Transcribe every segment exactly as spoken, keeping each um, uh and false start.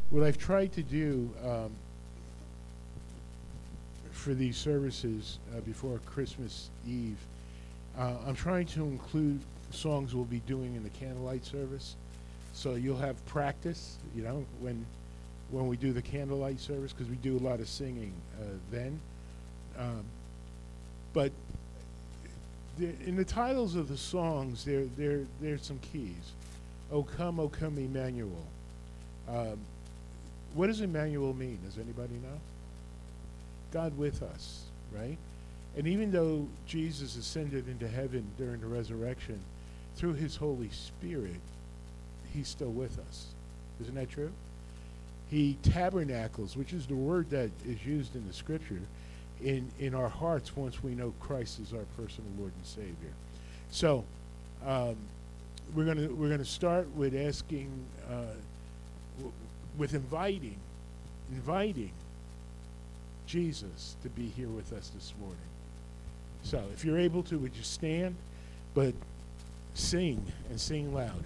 what I've tried to do um, for these services uh, before Christmas Eve, uh, I'm trying to include songs we'll be doing in the candlelight service, so you'll have practice, you know, when when we do the candlelight service, because we do a lot of singing uh, then. Um, but there, in the titles of the songs, there there there's some keys. "O Come, O Come, Emmanuel." Um, what does Emmanuel mean? Does anybody know? God with us, right? And even though Jesus ascended into heaven during the resurrection, through his Holy Spirit, he's still with us. Isn't that true? He tabernacles, which is the word that is used in the scripture, in, in our hearts once we know Christ is our personal Lord and Savior. So um, we're gonna we're gonna start with asking, uh, w- with inviting, inviting Jesus to be here with us this morning. So if you're able to, would you stand, but sing and sing loud.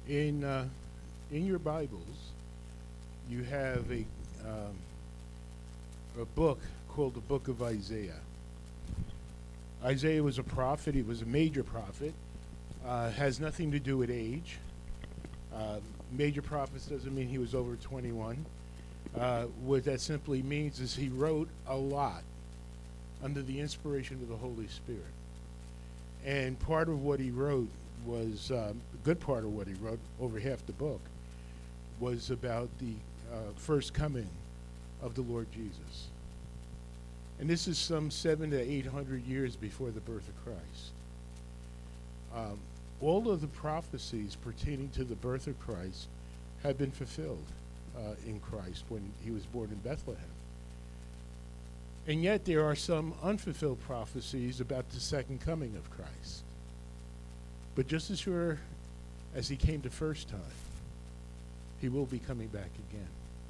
In uh, in your Bibles, you have a um, a book called the Book of Isaiah. Isaiah was a prophet. He was a major prophet. Uh, has nothing to do with age. Uh, major prophets doesn't mean he was over twenty-one. Uh, what that simply means is he wrote a lot under the inspiration of the Holy Spirit. And part of what he wrote was, um, a good part of what he wrote, over half the book, was about the uh, first coming of the Lord Jesus. And this is some seven to eight hundred years before the birth of Christ. Um, all of the prophecies pertaining to the birth of Christ have been fulfilled uh, in Christ when he was born in Bethlehem. And yet there are some unfulfilled prophecies about the second coming of Christ. But just as sure as he came the first time, he will be coming back again.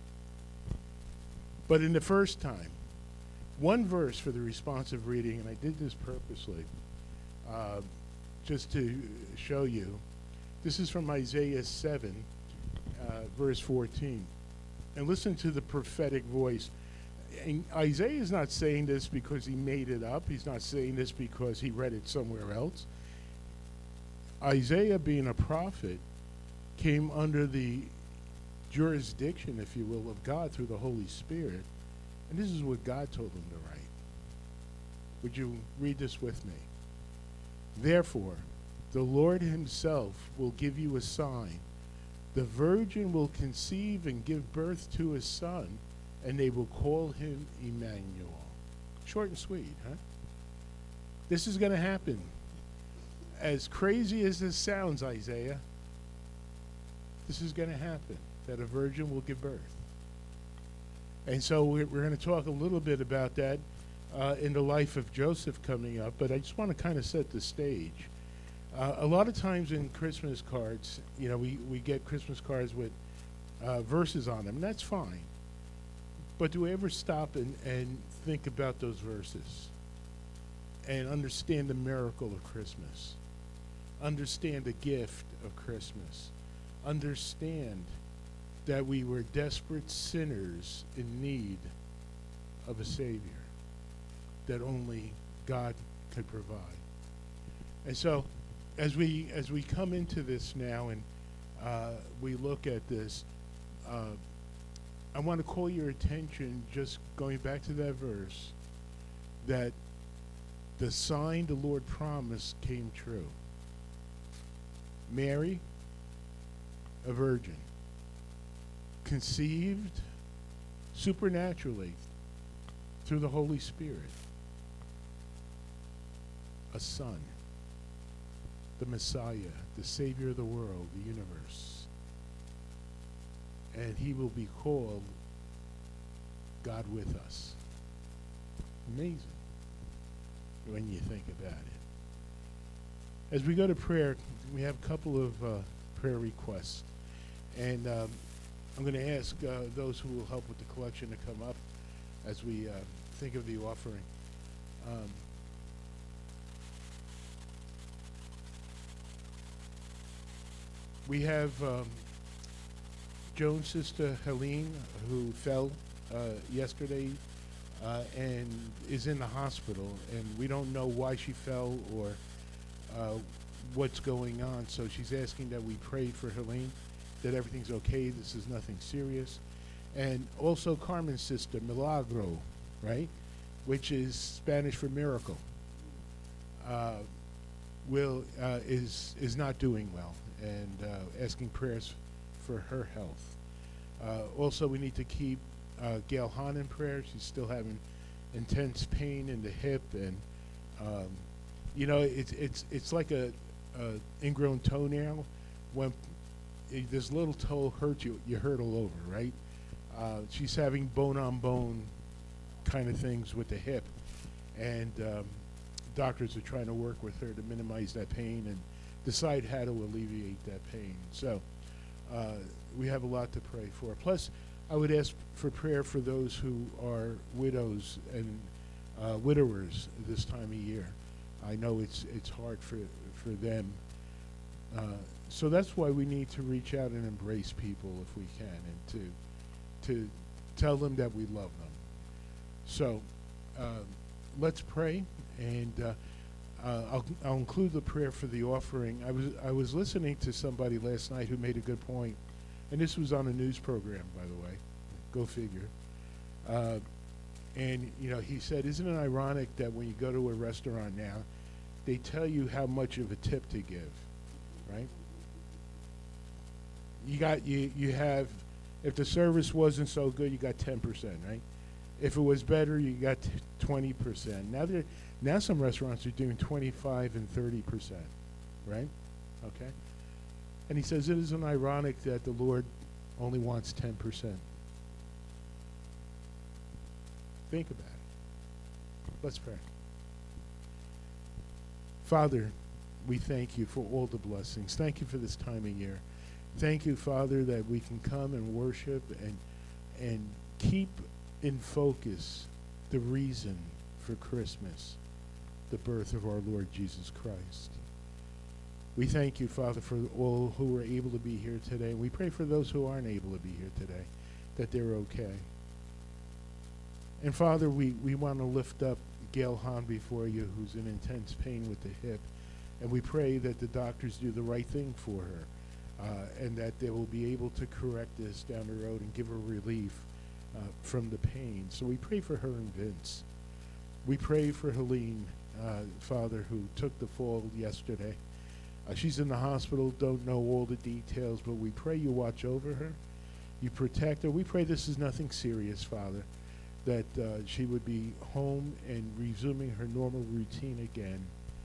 But in the first time, one verse for the responsive reading, and I did this purposely, uh, just to show you. This is from Isaiah seven, uh, verse fourteen. And listen to the prophetic voice. And Isaiah is not saying this because he made it up. He's not saying this because he read it somewhere else. Isaiah, being a prophet, came under the jurisdiction, if you will, of God through the Holy Spirit. And this is what God told him to write. Would you read this with me? Therefore, the Lord himself will give you a sign. The virgin will conceive and give birth to a son, and they will call him Emmanuel. Short and sweet, huh? This is going to happen. As crazy as this sounds, Isaiah, this is going to happen, that a virgin will give birth. And so we're, we're going to talk a little bit about that uh, in the life of Joseph coming up, but I just want to kind of set the stage. Uh, a lot of times in Christmas cards, you know, we, we get Christmas cards with uh, verses on them, and that's fine. But do we ever stop and, and think about those verses and understand the miracle of Christmas? Understand the gift of Christmas? Understand that we were desperate sinners in need of a Savior that only God could provide. And so as we as we come into this now and uh, we look at this, uh, I want to call your attention, just going back to that verse, that the sign the Lord promised came true. Mary, a virgin, conceived supernaturally through the Holy Spirit, a son, the Messiah, the Savior of the world, the universe. And he will be called God with us. Amazing when you think about it. As we go to prayer, we have a couple of uh, prayer requests. And um, I'm going to ask uh, those who will help with the collection to come up as we uh, think of the offering. Um, we have um, Joan's sister Helene, who fell uh, yesterday uh, and is in the hospital, and we don't know why she fell or uh, what's going on. So she's asking that we pray for Helene, that everything's okay, this is nothing serious. And also Carmen's sister, Milagro, right, which is Spanish for miracle, uh, will uh, is is not doing well, and uh, asking prayers for her health. Uh, also, we need to keep uh, Gail Hahn in prayer. She's still having intense pain in the hip, and um, you know, it's it's it's like a, a ingrown toenail. When it, this little toe hurts you, you hurt all over, right? Uh, she's having bone-on-bone kind of things with the hip, and um, doctors are trying to work with her to minimize that pain and decide how to alleviate that pain. So uh, we have a lot to pray for. Plus, I would ask for prayer for those who are widows and uh, widowers this time of year. I know it's it's hard for for them. Uh, so that's why we need to reach out and embrace people if we can, and to to tell them that we love them. So uh, let's pray, and uh, uh, I'll, I'll include the prayer for the offering. I was I was listening to somebody last night who made a good point, and this was on a news program, by the way. Go figure. Uh, and you know, he said, "Isn't it ironic that when you go to a restaurant now, they tell you how much of a tip to give, right? You got you you have, if the service wasn't so good, you got ten percent, right? If it was better, you got twenty percent. Now they're now some restaurants are doing twenty-five and thirty percent, right? Okay. And he says it isn't ironic that the Lord only wants ten percent. Think about it. Let's pray. Father, we thank you for all the blessings. Thank you for this time of year. Thank you, Father, that we can come and worship and and keep in focus the reason for Christmas, the birth of our Lord Jesus Christ. We thank you, Father, for all who were able to be here today. We pray for those who aren't able to be here today, that they're okay. And Father, we, we want to lift up Gail Hahn before you, who's in intense pain with the hip. And we pray that the doctors do the right thing for her, uh, and that they will be able to correct this down the road and give her relief uh, from the pain. So we pray for her and Vince. We pray for Helene, uh, Father, who took the fall yesterday. Uh, she's in the hospital, don't know all the details, but we pray you watch over her, you protect her. We pray this is nothing serious, Father, that uh, she would be home and resuming her normal routine again.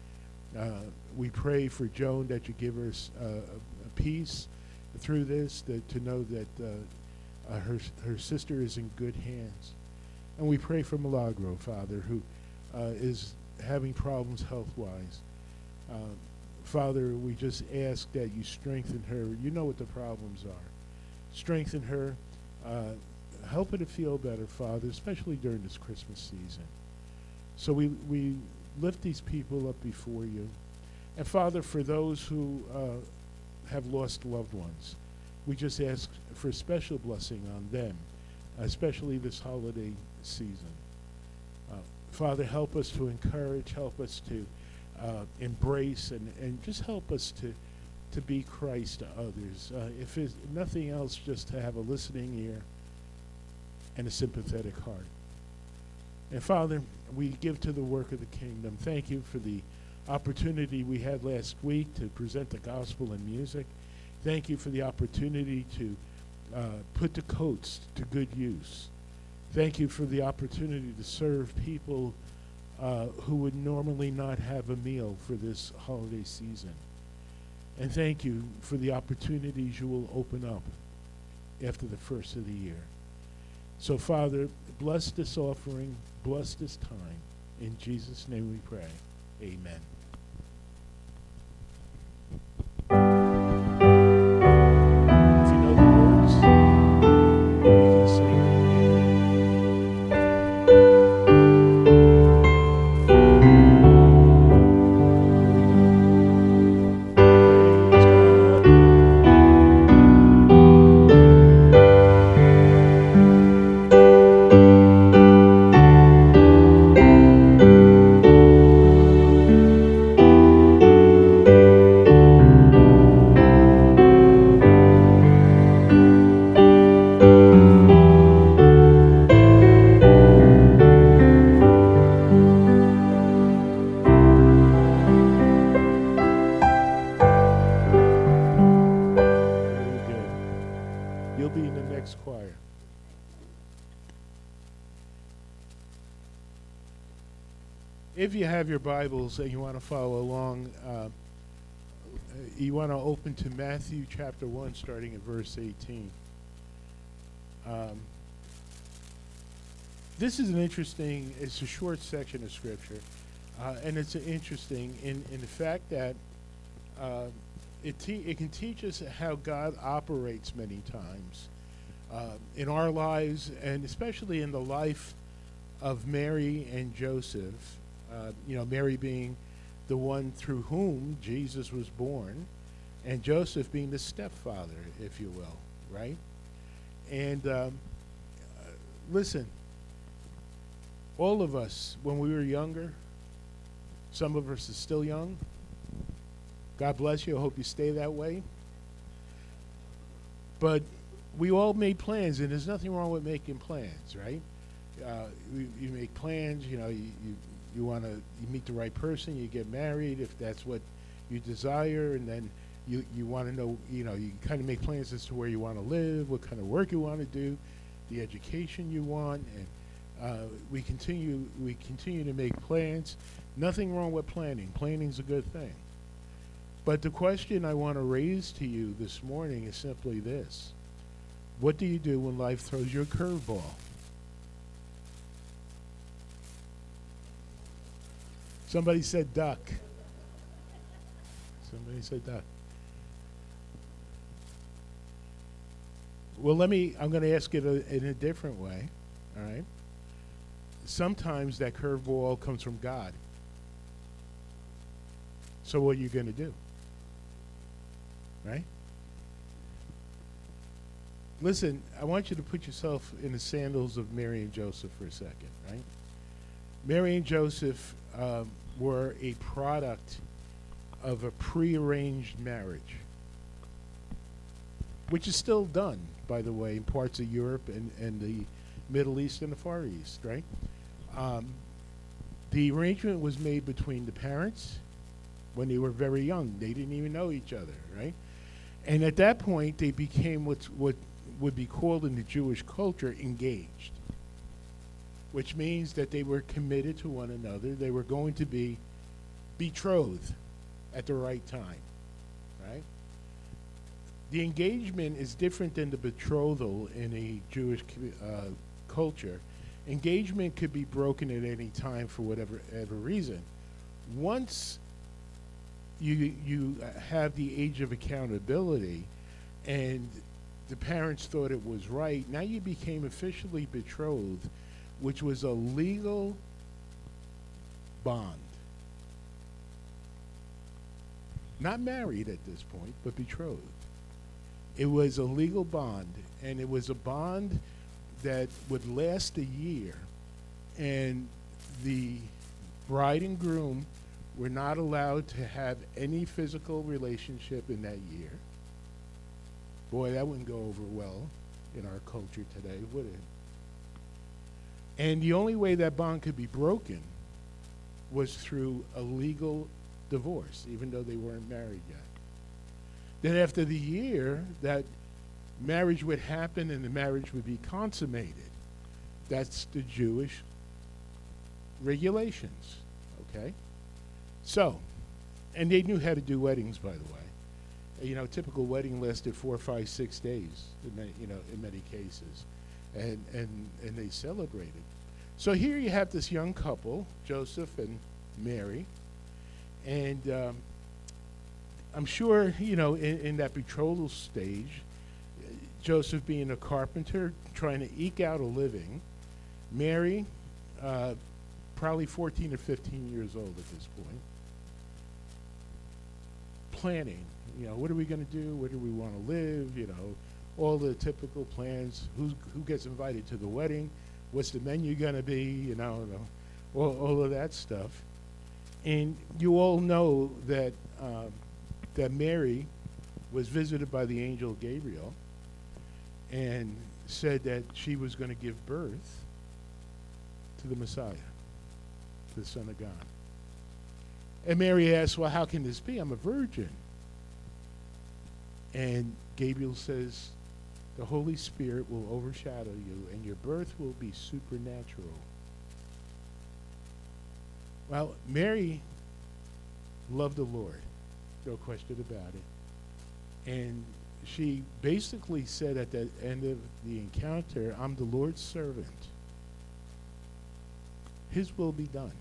Uh, we pray for Joan that you give her uh, a peace through this, that to know that uh, uh, her her sister is in good hands. And we pray for Milagro, Father, who uh, is having problems health-wise. Uh, Father, we just ask that you strengthen her. You know what the problems are. Strengthen her. Uh, help her to feel better, Father, especially during this Christmas season. So we, we lift these people up before you. And Father, for those who uh, have lost loved ones, we just ask for a special blessing on them, especially this holiday season. Uh, Father, help us to encourage, help us to uh, embrace, and, and just help us to, to be Christ to others. Uh, if it's nothing else, just to have a listening ear and a sympathetic heart. And Father, we give to the work of the kingdom. Thank you for the opportunity we had last week to present the gospel in music. Thank you for the opportunity to uh, put the coats to good use. Thank you for the opportunity to serve people uh, who would normally not have a meal for this holiday season. And thank you for the opportunities you will open up after the first of the year. So, Father, bless this offering, bless this time. In Jesus' name we pray. Amen. If you know the words, you can sing it. If you have your Bibles and you want to follow along, uh, you want to open to Matthew chapter one, starting at verse eighteen. Um, this is an interesting, it's a short section of Scripture, uh, and it's interesting in, in the fact that uh, it, te- it can teach us how God operates many times uh, in our lives, and especially in the life of Mary and Joseph. Uh, you know, Mary being the one through whom Jesus was born, and Joseph being the stepfather, if you will, right? And um, uh, listen, all of us, when we were younger, some of us are still young. God bless you. I hope you stay that way. But we all made plans, and there's nothing wrong with making plans, right? Uh, you, you make plans, you know, you, you, you want to you meet the right person, you get married if that's what you desire, and then you, you want to know, you know, you kind of make plans as to where you want to live, what kind of work you want to do, the education you want, and uh, we continue we continue to make plans. Nothing wrong with planning. Planning's a good thing. But the question I want to raise to you this morning is simply this. What do you do when life throws you a curveball? Somebody said duck. Somebody said duck. Well, let me, I'm going to ask it a, in a different way, all right? Sometimes that curveball comes from God. So what are you going to do? Right? Listen, I want you to put yourself in the sandals of Mary and Joseph for a second, right? Mary and Joseph um, were a product of a prearranged marriage, which is still done, by the way, in parts of Europe and, and the Middle East and the Far East, right? Um, the arrangement was made between the parents when they were very young. They didn't even know each other, right? And at that point, they became what's, what would be called in the Jewish culture engaged, which means that they were committed to one another. They were going to be betrothed at the right time, right? The engagement is different than the betrothal in a Jewish uh, culture. Engagement could be broken at any time for whatever ever reason. Once you you have the age of accountability and the parents thought it was right, now you became officially betrothed, which was a legal bond. Not married at this point, but betrothed. It was a legal bond, and it was a bond that would last a year, and the bride and groom were not allowed to have any physical relationship in that year. Boy, that wouldn't go over well in our culture today, would it? And the only way that bond could be broken was through a legal divorce, even though they weren't married yet. Then after the year, that marriage would happen and the marriage would be consummated. That's the Jewish regulations, okay? So, and they knew how to do weddings, by the way. You know, a typical wedding lasted four, five, six days, in many, you know, in many cases, and, and, and they celebrated. So here you have this young couple, Joseph and Mary, and um, I'm sure, you know, in, in that betrothal stage, Joseph being a carpenter, trying to eke out a living, Mary, uh, probably fourteen or fifteen years old at this point, planning, you know, what are we going to do? Where do we want to live? You know, all the typical plans. Who's, who gets invited to the wedding? What's the menu going to be? You know, all, all of that stuff. And you all know that um, that Mary was visited by the angel Gabriel and said that she was going to give birth to the Messiah, the Son of God. And Mary asked, well, how can this be? I'm a virgin. And Gabriel says, the Holy Spirit will overshadow you, and your birth will be supernatural. Well, Mary loved the Lord, no question about it. And she basically said at the end of the encounter, I'm the Lord's servant. His will be done.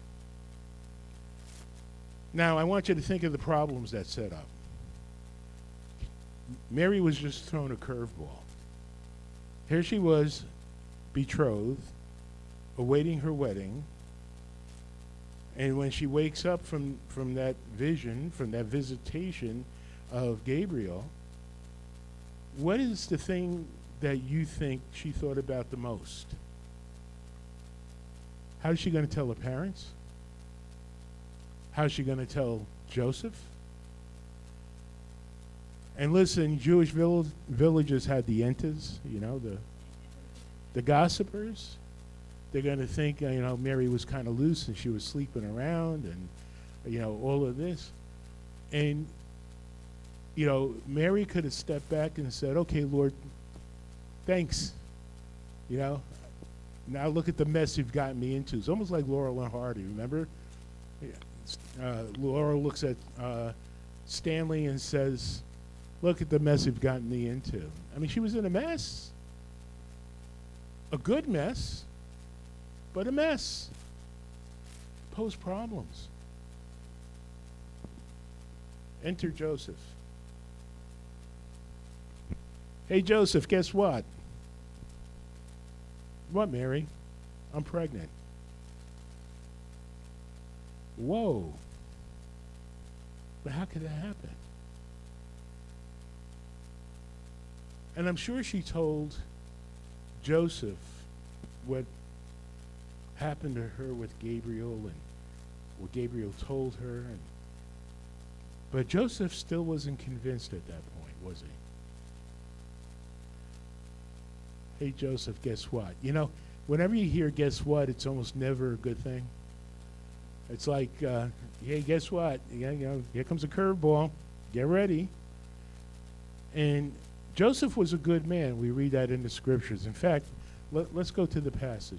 Now, I want you to think of the problems that set up. Mary was just thrown a curveball. Here she was, betrothed, awaiting her wedding, and when she wakes up from, from that vision, from that visitation, of Gabriel, what is the thing that you think she thought about the most? How is she going to tell her parents? How is she going to tell Joseph? And listen, Jewish vill- villages had the entas, you know, the the gossipers. They're going to think, uh, you know, Mary was kind of loose and she was sleeping around and, you know, all of this. And, you know, Mary could have stepped back and said, okay, Lord, thanks. You know, now look at the mess you've gotten me into. It's almost like Laurel and Hardy, remember? Uh, Laurel looks at uh, Stanley and says, look at the mess you've gotten me into. I mean, she was in a mess. A good mess, but a mess. Posed problems. Enter Joseph. Hey, Joseph, guess what? What, Mary? I'm pregnant. Whoa. But how could that happen? And I'm sure she told Joseph what happened to her with Gabriel and what Gabriel told her. And but Joseph still wasn't convinced at that point, was he? Hey, Joseph, guess what? You know, whenever you hear guess what, it's almost never a good thing. It's like, uh, hey, guess what? Yeah, you know, here comes a curveball. Get ready. And Joseph was a good man. We read that in the scriptures. In fact, let, let's go to the passage.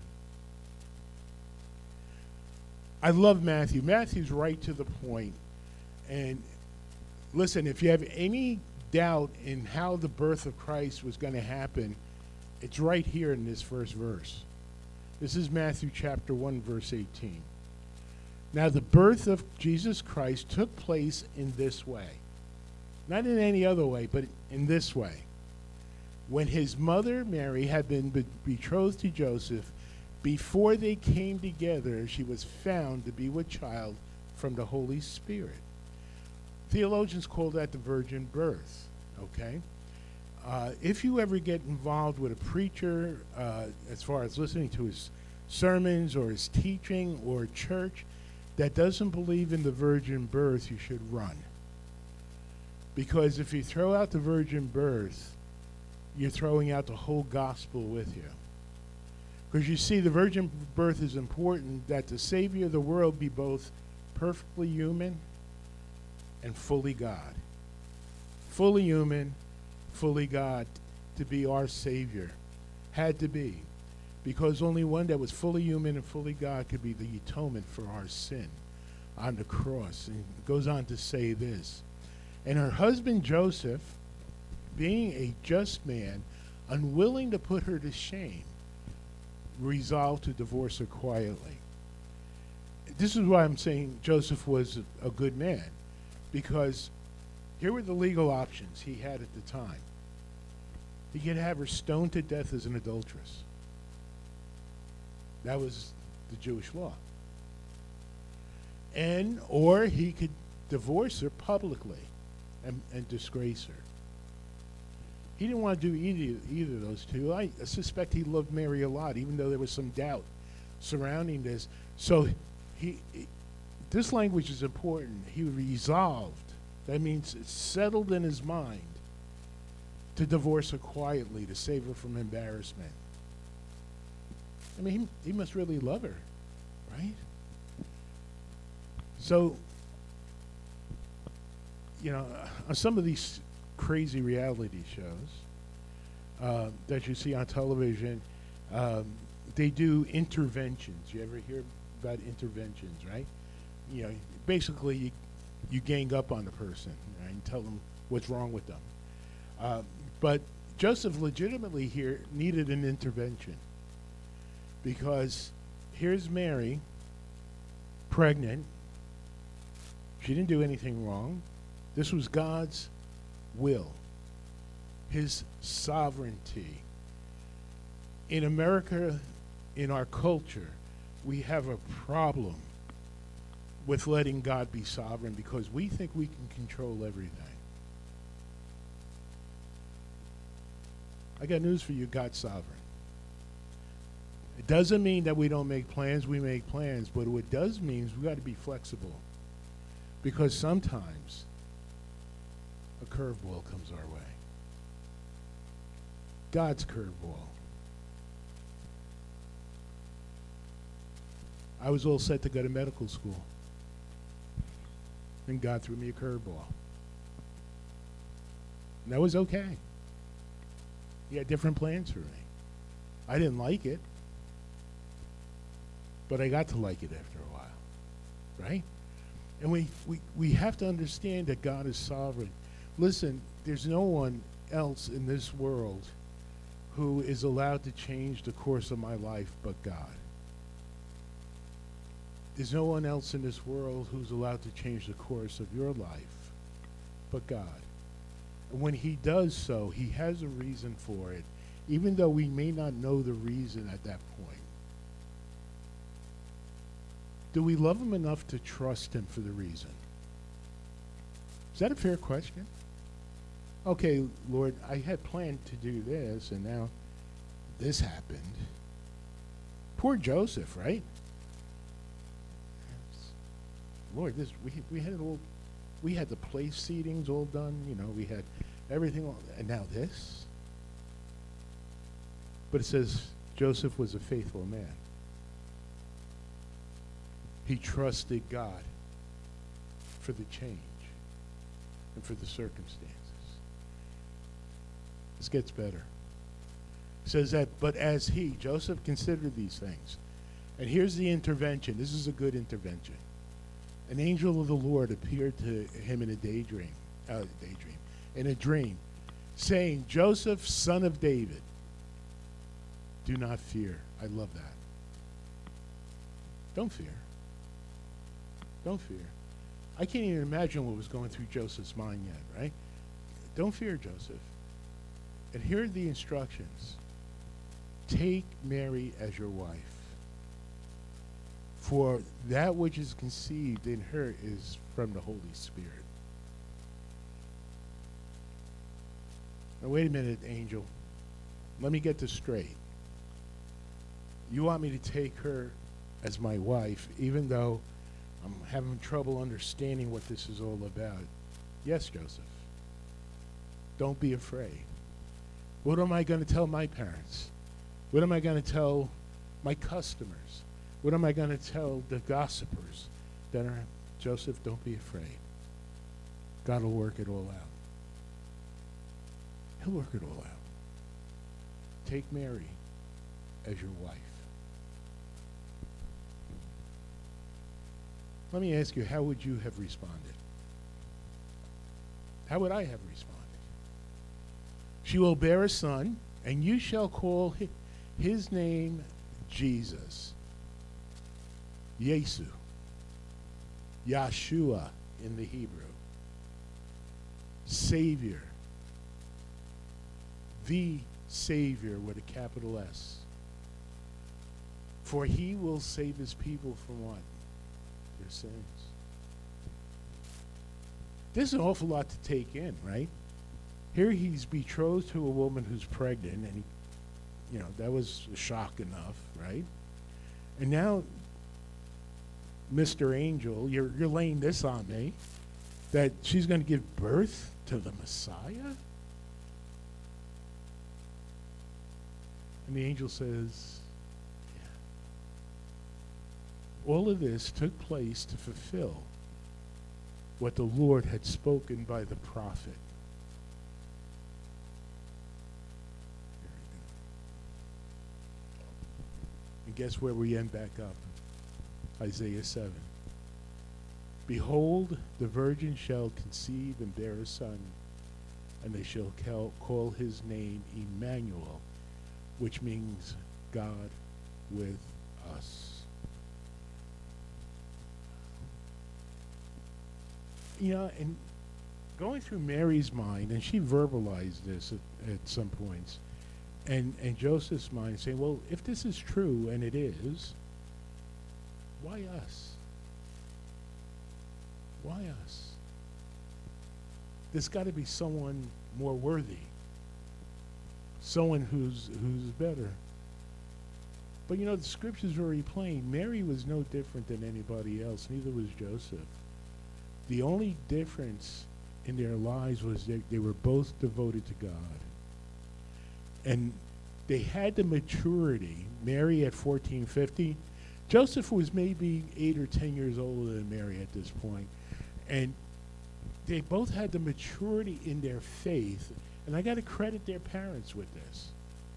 I love Matthew. Matthew's right to the point. And listen, if you have any doubt in how the birth of Christ was going to happen, it's right here in this first verse. This is Matthew chapter one, verse eighteen. Now the birth of Jesus Christ took place in this way. Not in any other way, but in this way. When his mother, Mary, had been be- betrothed to Joseph, before they came together, she was found to be with child from the Holy Spirit. Theologians call that the virgin birth, okay? Uh, if you ever get involved with a preacher, uh, as far as listening to his sermons or his teaching or a church that doesn't believe in the virgin birth, you should run. Because if you throw out the virgin birth, you're throwing out the whole gospel with you. Because you see, the virgin birth is important that the Savior of the world be both perfectly human and fully God. Fully human, fully God, to be our Savior. Had to be. Because only one that was fully human and fully God could be the atonement for our sin on the cross. And it goes on to say this. And her husband Joseph, being a just man, unwilling to put her to shame, resolved to divorce her quietly. This is why I'm saying Joseph was a, a good man, because here were the legal options he had at the time. He could have her stoned to death as an adulteress. That was the Jewish law. And, or he could divorce her publicly and, and disgrace her. He didn't want to do either, either of those two. I suspect he loved Mary a lot, even though there was some doubt surrounding this. So he, he this language is important. He resolved, that means it's settled in his mind, to divorce her quietly, to save her from embarrassment. I mean, he, he must really love her, right? So, you know, on some of these crazy reality shows uh, that you see on television, um, they do interventions. You ever hear about interventions, right? You know, basically you, you gang up on the person, right, and tell them what's wrong with them. Uh, but Joseph legitimately here needed an intervention, because here's Mary, pregnant. She didn't do anything wrong. This was God's will, his sovereignty. In America, in our culture, we have a problem with letting God be sovereign because we think we can control everything. I got news for you. God's sovereign. It doesn't mean that we don't make plans. We make plans. But what it does mean is we got to be flexible. Because sometimes a curveball comes our way. God's curveball. I was all set to go to medical school. And God threw me a curveball. And that was okay. He had different plans for me. I didn't like it. But I got to like it after a while. Right? And we, we, we have to understand that God is sovereign. Listen, there's no one else in this world who is allowed to change the course of my life but God. There's no one else in this world who's allowed to change the course of your life but God. And when he does so, he has a reason for it, even though we may not know the reason at that point. Do we love him enough to trust him for the reason? Is that a fair question? Okay, Lord, I had planned to do this, and now this happened. Poor Joseph, right? Lord, this we we had it all, we had the place seatings all done. You know, we had everything, all, and now this. But it says Joseph was a faithful man. He trusted God for the change and for the circumstances. This gets better. It says that, but as he, Joseph, considered these things. And here's the intervention. This is a good intervention. An angel of the Lord appeared to him in a daydream, uh, daydream, in a dream, saying, Joseph, son of David, do not fear. I love that. Don't fear. Don't fear. I can't even imagine what was going through Joseph's mind yet, right? Don't fear, Joseph. And here are the instructions. Take Mary as your wife, for that which is conceived in her is from the Holy Spirit. Now, wait a minute, angel. Let me get this straight. You want me to take her as my wife, even though I'm having trouble understanding what this is all about? Yes, Joseph. Don't be afraid. What am I going to tell my parents? What am I going to tell my customers? What am I going to tell the gossipers that are, Joseph, don't be afraid. God will work it all out. He'll work it all out. Take Mary as your wife. Let me ask you, how would you have responded? How would I have responded? She will bear a son, and you shall call his, his name Jesus. Yesu. Yahshua in the Hebrew. Savior. The Savior with a capital S. For he will save his people from what? Their sins. There's an awful lot to take in, right? Here he's betrothed to a woman who's pregnant, and he, you know, that was a shock enough, right? And now, Mister Angel, you're you're laying this on me, that she's going to give birth to the Messiah? And the angel says, yeah. All of this took place to fulfill what the Lord had spoken by the prophet. And guess where we end back up? Isaiah seven. Behold, the virgin shall conceive and bear a son, and they shall cal- call his name Emmanuel, which means God with us. You know, and going through Mary's mind, and she verbalized this at, at some points, and, and Joseph's mind saying, well, if this is true, and it is, why us? Why us? There's got to be someone more worthy, someone who's who's better. But you know, the scripture's very plain. Mary was no different than anybody else, neither was Joseph. The only difference in their lives was that they were both devoted to God. And they had the maturity. Mary at fourteen, fifty. Joseph was maybe eight or ten years older than Mary at this point. And they both had the maturity in their faith. And I got to credit their parents with this.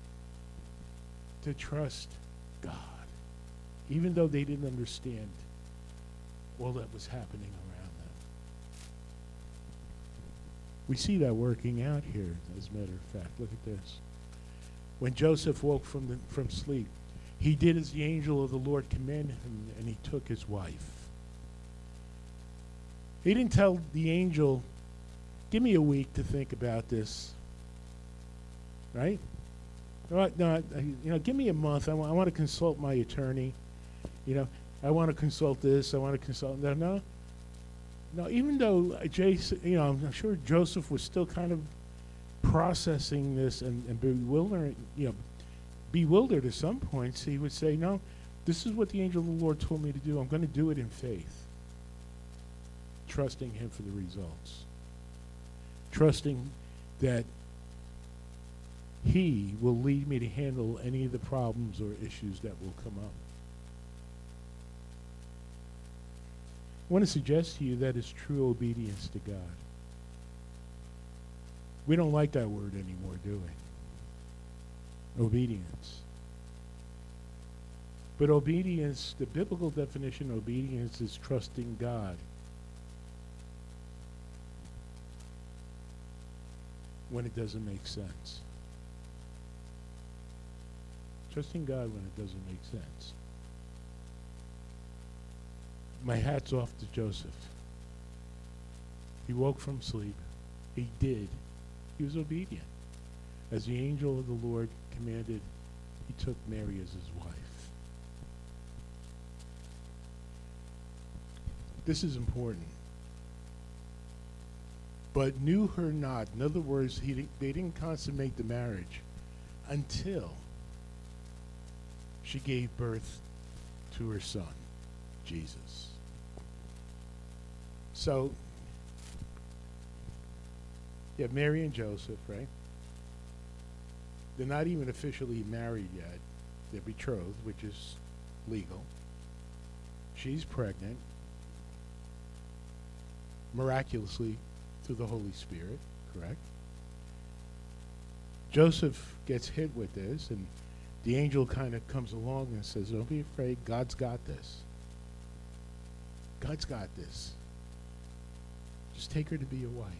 To trust God. Even though they didn't understand all that was happening around them. We see that working out here, as a matter of fact. Look at this. When Joseph woke from the, from sleep, he did as the angel of the Lord commanded him, and he took his wife. He didn't tell the angel, give me a week to think about this. Right? No, no, you know, give me a month. I, w- I want to consult my attorney. You know, I want to consult this. I want to consult that. No, no. Even though Jason, you know, I'm sure Joseph was still kind of processing this and, and bewildering, you know, bewildered at some points. He would say, "No, this is what the angel of the Lord told me to do. I'm going to do it in faith, trusting Him for the results, trusting that He will lead me to handle any of the problems or issues that will come up." I want to suggest to you that is true obedience to God. We don't like that word anymore, do we? Obedience. But obedience, the biblical definition of obedience is trusting God when it doesn't make sense. Trusting God when it doesn't make sense. My hat's off to Joseph. He woke from sleep. He did. He was obedient. As the angel of the Lord commanded, he took Mary as his wife. This is important. But knew her not. In other words, he di- they didn't consummate the marriage until she gave birth to her son, Jesus. So, you have Mary and Joseph, right? They're not even officially married yet. They're betrothed, which is legal. She's pregnant, miraculously through the Holy Spirit, correct? Joseph gets hit with this, and the angel kind of comes along and says, don't be afraid, God's got this. God's got this. Just take her to be your wife.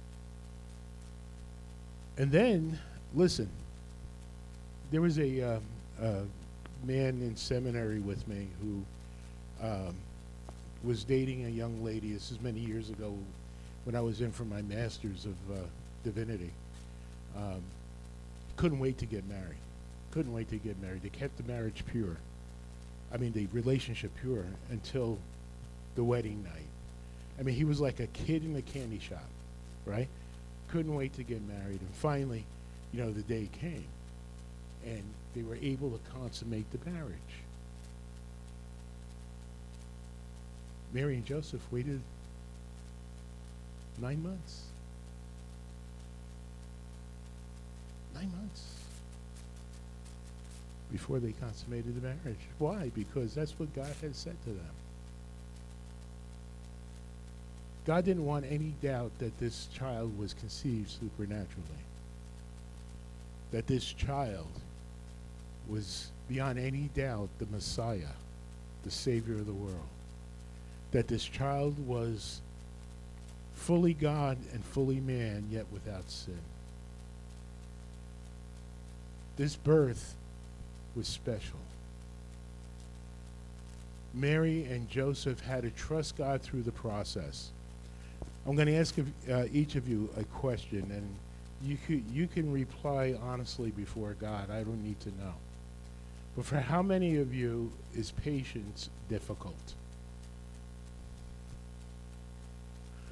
And then, listen, there was a, um, a man in seminary with me who um, was dating a young lady. This is many years ago when I was in for my master's of uh, divinity. Um, couldn't wait to get married. Couldn't wait to get married. They kept the marriage pure. I mean, the relationship pure until the wedding night. I mean, he was like a kid in a candy shop, right? Couldn't wait to get married. And finally, you know, the day came. And they were able to consummate the marriage. Mary and Joseph waited nine months. Nine months before they consummated the marriage. Why? Because that's what God had said to them. God didn't want any doubt that this child was conceived supernaturally. That this child was beyond any doubt the Messiah, the Savior of the world. That this child was fully God and fully man, yet without sin. This birth was special. Mary and Joseph had to trust God through the process. I'm going to ask if, uh, each of you a question, and you could, you can reply honestly before God. I don't need to know. But for how many of you is patience difficult?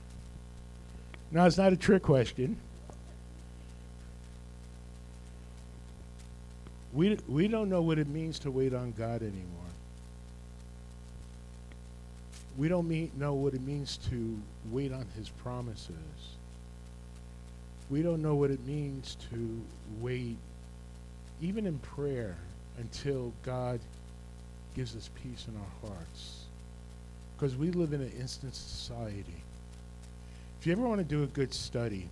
Now, it's not a trick question. We, we don't know what it means to wait on God anymore. We don't mean, know what it means to wait on his promises. We don't know what it means to wait, even in prayer, until God gives us peace in our hearts. Because we live in an instant society. If you ever want to do a good study,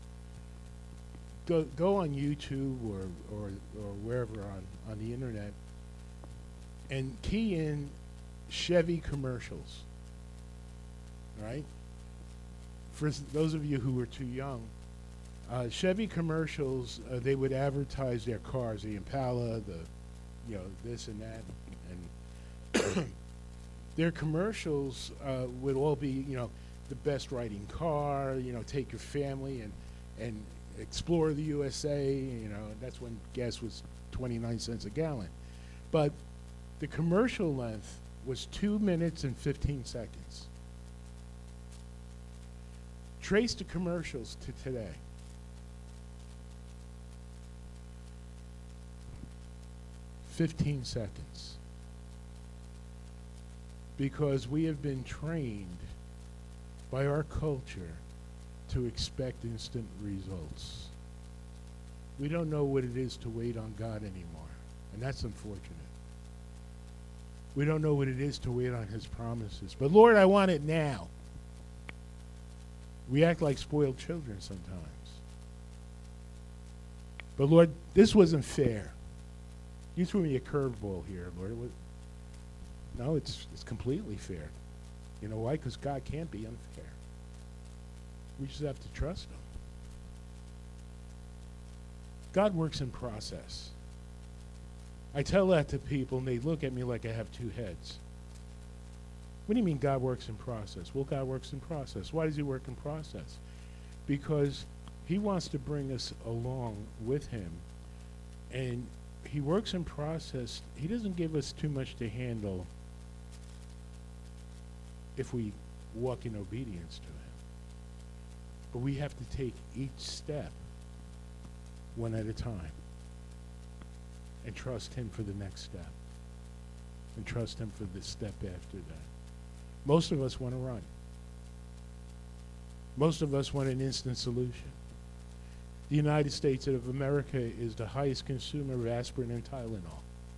go go on YouTube or, or, or wherever on, on the internet and key in Chevy commercials. All right? For those of you who are too young, uh, Chevy commercials, uh, they would advertise their cars, the Impala, the, you know, this and that. And their commercials uh, would all be, you know, the best riding car, you know, take your family and, and explore the U S A, you know, that's when gas was twenty-nine cents a gallon. But the commercial length was two minutes and fifteen seconds. Trace the commercials to today. fifteen seconds. Because we have been trained by our culture to expect instant results. We don't know what it is to wait on God anymore, and that's unfortunate. We don't know what it is to wait on his promises. But Lord, I want it now. We act like spoiled children sometimes. But Lord, this wasn't fair. You threw me a curveball here, Lord. It was, no, it's it's completely fair. You know why? Because God can't be unfair. We just have to trust him. God works in process. I tell that to people, and they look at me like I have two heads. What do you mean God works in process? Well, God works in process. Why does he work in process? Because he wants to bring us along with him. And he works in process. He doesn't give us too much to handle if we walk in obedience to him. But we have to take each step one at a time and trust him for the next step and trust him for the step after that. Most of us want to run. Most of us want an instant solution. The United States of America is the highest consumer of aspirin and Tylenol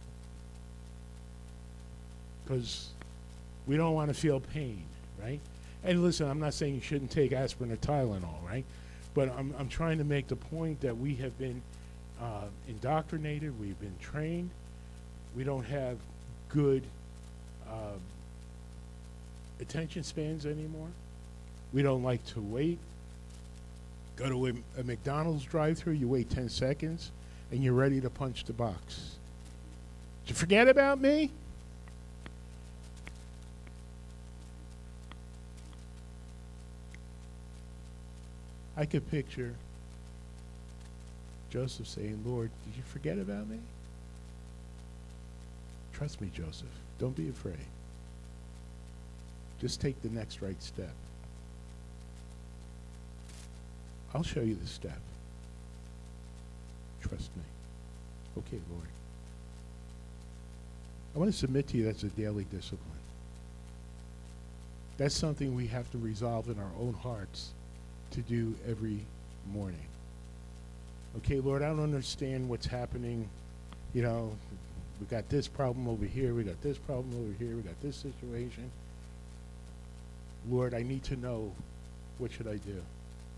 because we don't want to feel pain, right? And listen, I'm not saying you shouldn't take aspirin or Tylenol, right? But I'm, I'm trying to make the point that we have been uh, indoctrinated, we've been trained, we don't have good uh, attention spans anymore. We don't like to wait. Go to a, a McDonald's drive-thru, you wait ten seconds, and you're ready to punch the box. Did you forget about me? I could picture Joseph saying, Lord, did you forget about me? Trust me, Joseph. Don't be afraid. Just take the next right step. I'll show you the step. Trust me. Okay, Lord. I want to submit to you that's a daily discipline. That's something we have to resolve in our own hearts to do every morning. Okay, Lord, I don't understand what's happening. You know, we got this problem over here, we got this problem over here, we got this situation. Lord, I need to know, what should I do?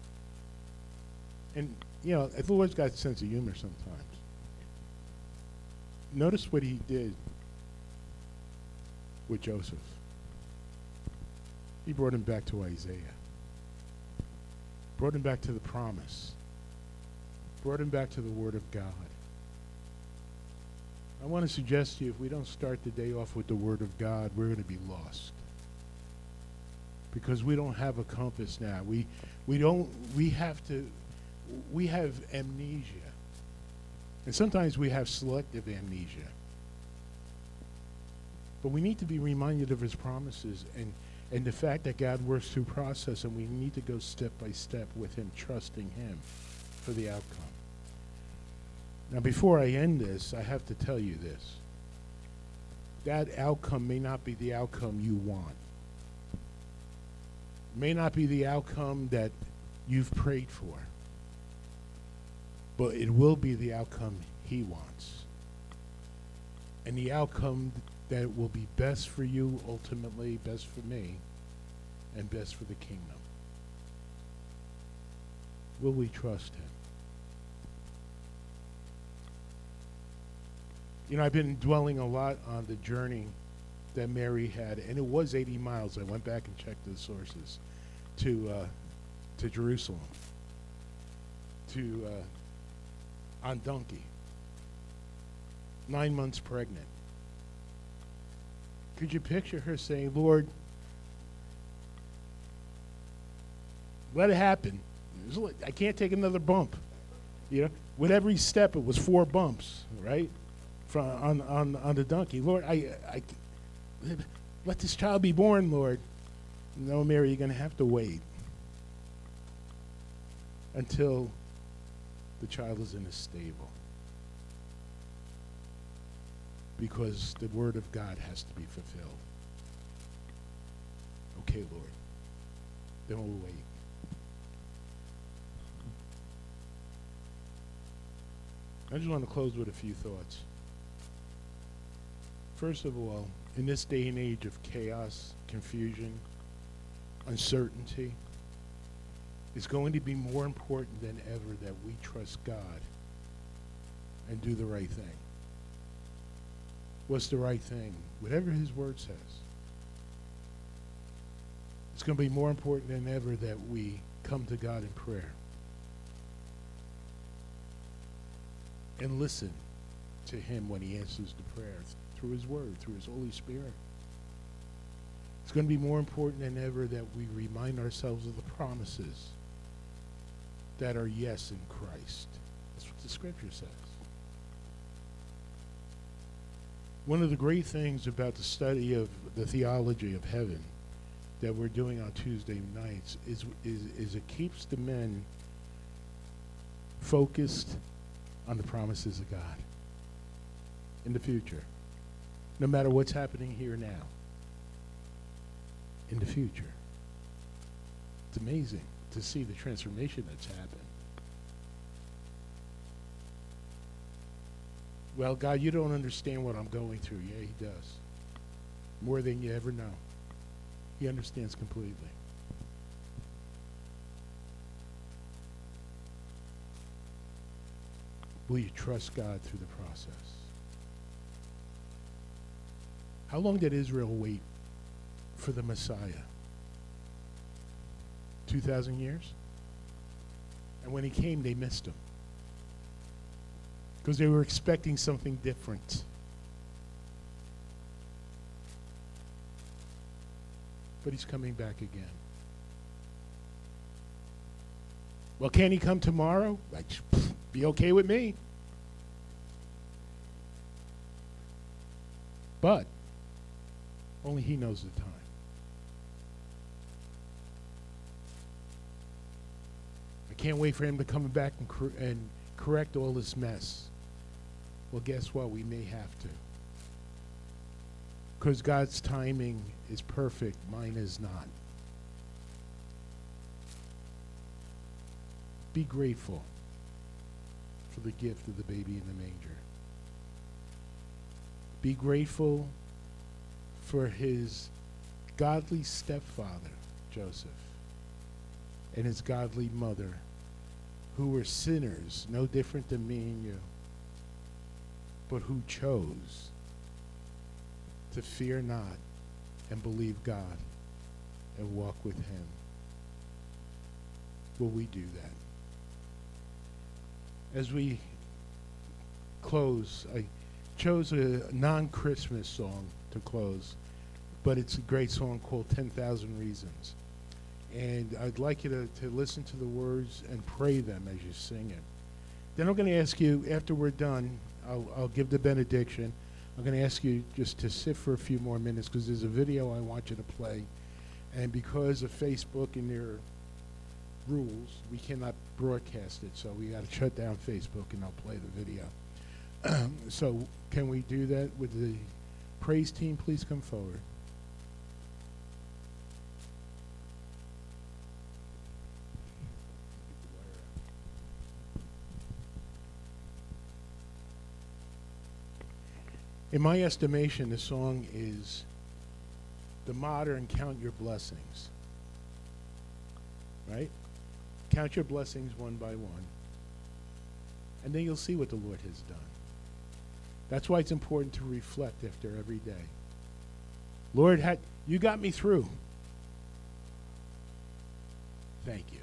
And, you know, the Lord's got a sense of humor sometimes. Notice what he did with Joseph. He brought him back to Isaiah. Brought him back to the promise. Brought him back to the Word of God. I want to suggest to you, if we don't start the day off with the Word of God, we're going to be lost. Because we don't have a compass now. We we don't we have to we have amnesia. And sometimes we have selective amnesia. But we need to be reminded of his promises and, and the fact that God works through process, and we need to go step by step with him, trusting him for the outcome. Now, before I end this, I have to tell you this. That outcome may not be the outcome you want. May not be the outcome that you've prayed for. But it will be the outcome he wants. And the outcome that will be best for you, ultimately, best for me, and best for the kingdom. Will we trust him? You know, I've been dwelling a lot on the journey that Mary had, and it was eighty miles. I went back and checked the sources to uh, to Jerusalem, to uh, on donkey, nine months pregnant. Could you picture her saying, "Lord, let it happen. I can't take another bump." You know, with every step, it was four bumps, right? From on on on the donkey. Lord, I I let this child be born, Lord. No, Mary, you're going to have to wait until the child is in a stable, because the word of God has to be fulfilled. Okay, Lord. Then we'll wait. I just want to close with a few thoughts. First of all, in this day and age of chaos, confusion, uncertainty, it's going to be more important than ever that we trust God and do the right thing. What's the right thing? Whatever his word says. It's going to be more important than ever that we come to God in prayer and listen to him when he answers the prayers through his word, through his Holy Spirit. It's going to be more important than ever that we remind ourselves of the promises that are yes in Christ. That's what the scripture says. One of the great things about the study of the theology of heaven that we're doing on Tuesday nights is, is, is it keeps the men focused on the promises of God in the future. No matter what's happening here now, in the future. It's amazing to see the transformation that's happened. Well, God, you don't understand what I'm going through. Yeah, he does. More than you ever know. He understands completely. Will you trust God through the process? How long did Israel wait for the Messiah? Two thousand years? And when he came, they missed him. Because they were expecting something different. But he's coming back again. Well, can he come tomorrow? Like, be okay with me. But only he knows the time. I can't wait for him to come back and, cor- and correct all this mess. Well, guess what? We may have to. Because God's timing is perfect. Mine is not. Be grateful for the gift of the baby in the manger. Be grateful for his godly stepfather, Joseph, and his godly mother, who were sinners, no different than me and you, but who chose to fear not and believe God and walk with him. Will we do that? As we close, I chose a non-Christmas song to close, but it's a great song called ten thousand Reasons. And I'd like you to, to listen to the words and pray them as you sing it. Then I'm going to ask you, after we're done, I'll, I'll give the benediction. I'm going to ask you just to sit for a few more minutes because there's a video I want you to play. And because of Facebook and their rules, we cannot broadcast it, so we got to shut down Facebook and I'll play the video. So can we do that with the praise team? Please come forward. In my estimation, the song is the modern Count Your Blessings. Right? Count your blessings one by one. And then you'll see what the Lord has done. That's why it's important to reflect after every day. Lord, had you got me through. Thank you.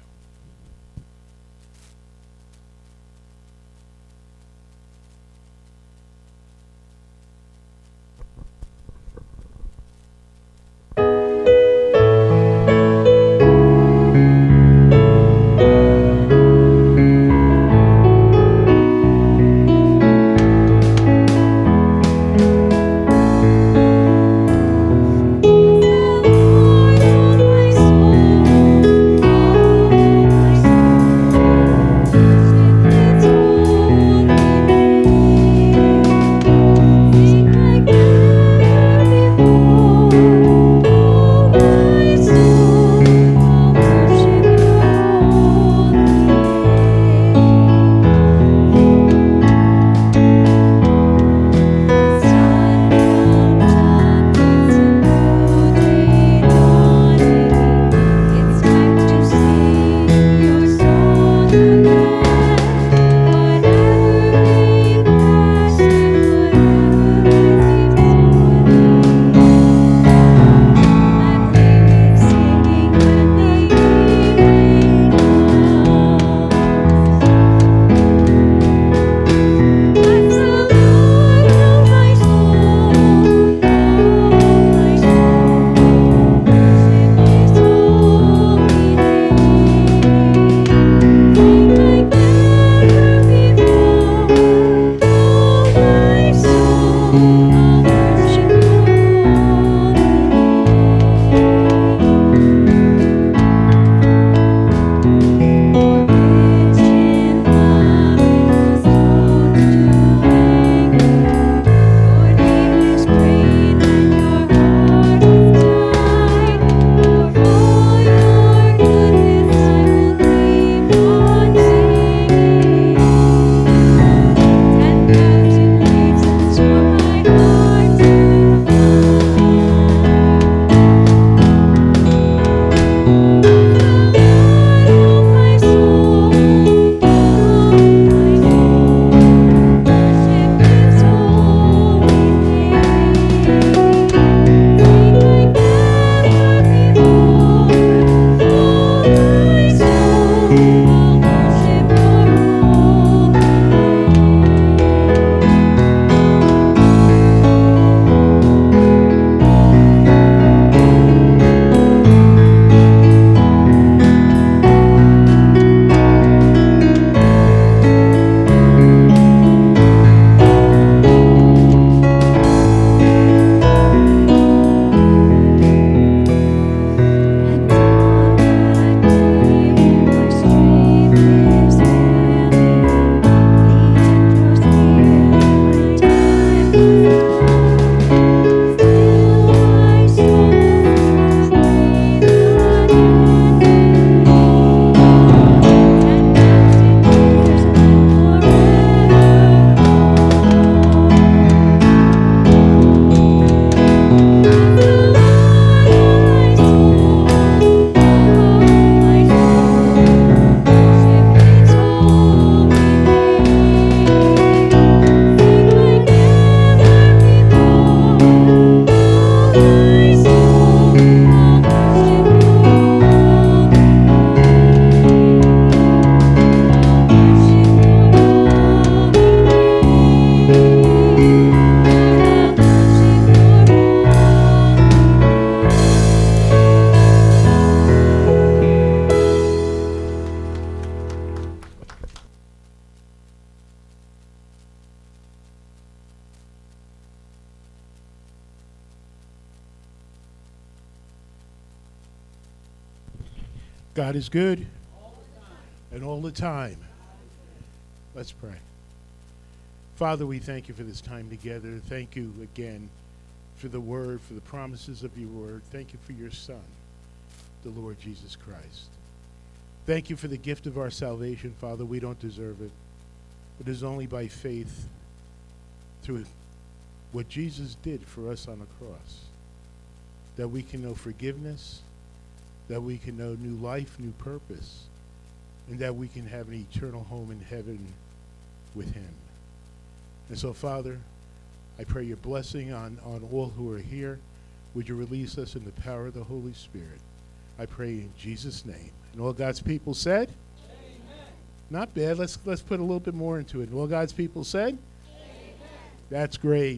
God is good. and all the time. Let's pray. Father, we thank you for this time together. Thank you again for the word, for the promises of your word. Thank you for your Son, the Lord Jesus Christ. Thank you for the gift of our salvation, Father. We don't deserve it. It is only by faith through what Jesus did for us on the cross that we can know forgiveness, that we can know new life, new purpose, and that we can have an eternal home in heaven with him. And so, Father, I pray your blessing on, on all who are here. Would you release us in the power of the Holy Spirit? I pray in Jesus' name. And all God's people said? Amen. Not bad. Let's let's put a little bit more into it. And all God's people said? Amen. That's great.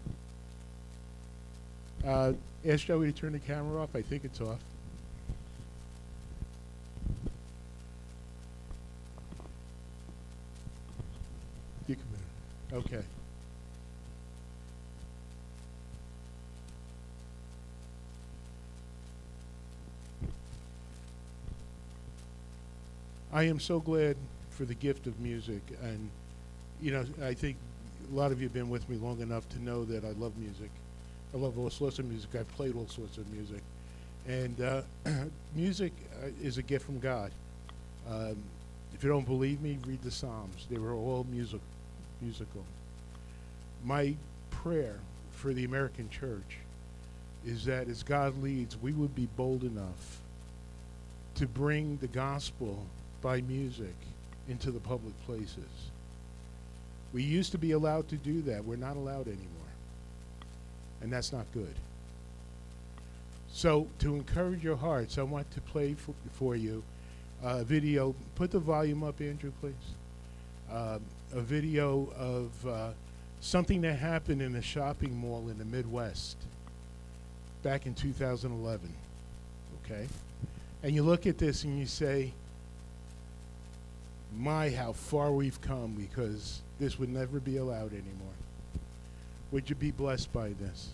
Uh, ask Joey to turn the camera off. I think it's off. You can. Okay. I am so glad for the gift of music, and you know, I think a lot of you have been with me long enough to know that I love music. I love all sorts of music. I've played all sorts of music, and uh, music uh, is a gift from God. Um, if you don't believe me, read the Psalms. They were all music, musical. My prayer for the American church is that as God leads, we would be bold enough to bring the gospel by music into the public places. We used to be allowed to do that. We're not allowed anymore. And that's not good. So to encourage your hearts, I want to play for, for you a video. Put the volume up, Andrew, please. Uh, a video of uh, something that happened in a shopping mall in the Midwest back in two thousand eleven. Okay? And you look at this and you say, my, how far we've come, because this would never be allowed anymore. Would you be blessed by this?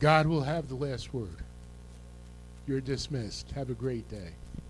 God will have the last word. You're dismissed. Have a great day.